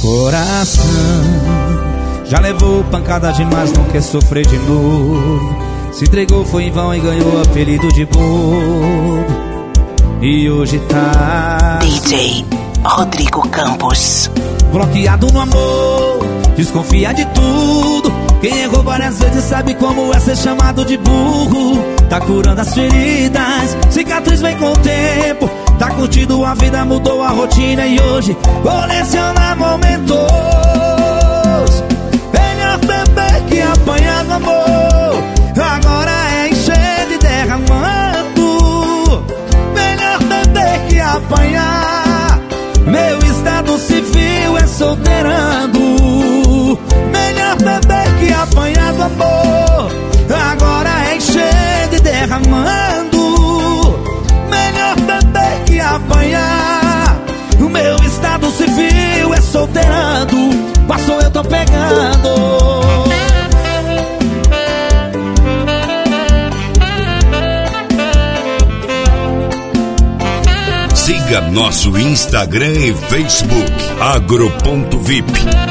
Coração já levou pancada demais, não quer sofrer de novo. Se entregou, foi em vão e ganhou apelido de bobo. E hoje tá DJ Rodrigo Campos. bloqueado no amor, desconfia de tudo. Quem errou várias vezes sabe como é ser chamado de burro. Tá curando as feridas, cicatriz vem com o tempo. Tá curtindo a vida, mudou a rotina e hoje coleciona momentos. Melhor beber que apanhar no amor. Agora é enchendo e derramando. Melhor beber que apanhar. Meu estado civil é solteirando. Melhor beber que apanhar do amor. Agora é enchendo e derramando. Melhor beber que apanhar. O meu estado civil é solteirando. Passou, eu tô pegando. Siga nosso Instagram e Facebook, agro.vip.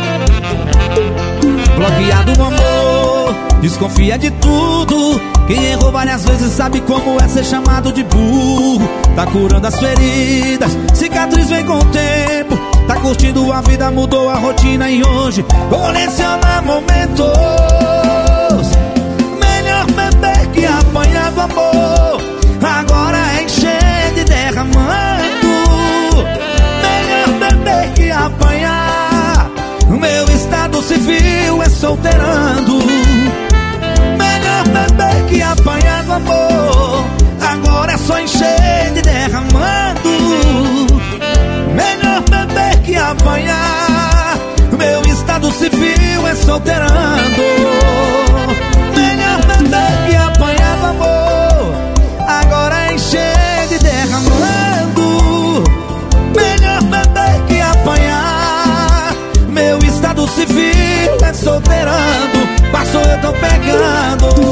Bloqueado no amor, desconfia de tudo. Quem errou várias vezes sabe como é ser chamado de burro. Tá curando as feridas, cicatriz vem com o tempo. Tá curtindo a vida, mudou a rotina e hoje coleciona momentos. Melhor beber que apanhar do amor. Agora é enchendo e derramando. Melhor beber que apanhar. O meu estado civil é solteirando. Melhor beber que apanhar do amor. Agora é só enchendo e derramando. Melhor beber que apanhar. O meu estado civil é solteirando. Melhor beber que apanhar do amor. Agora é enchendo e derramando. Melhor beber que apanhar. Meu estado civil é solteirando. Passou, eu tô pegando.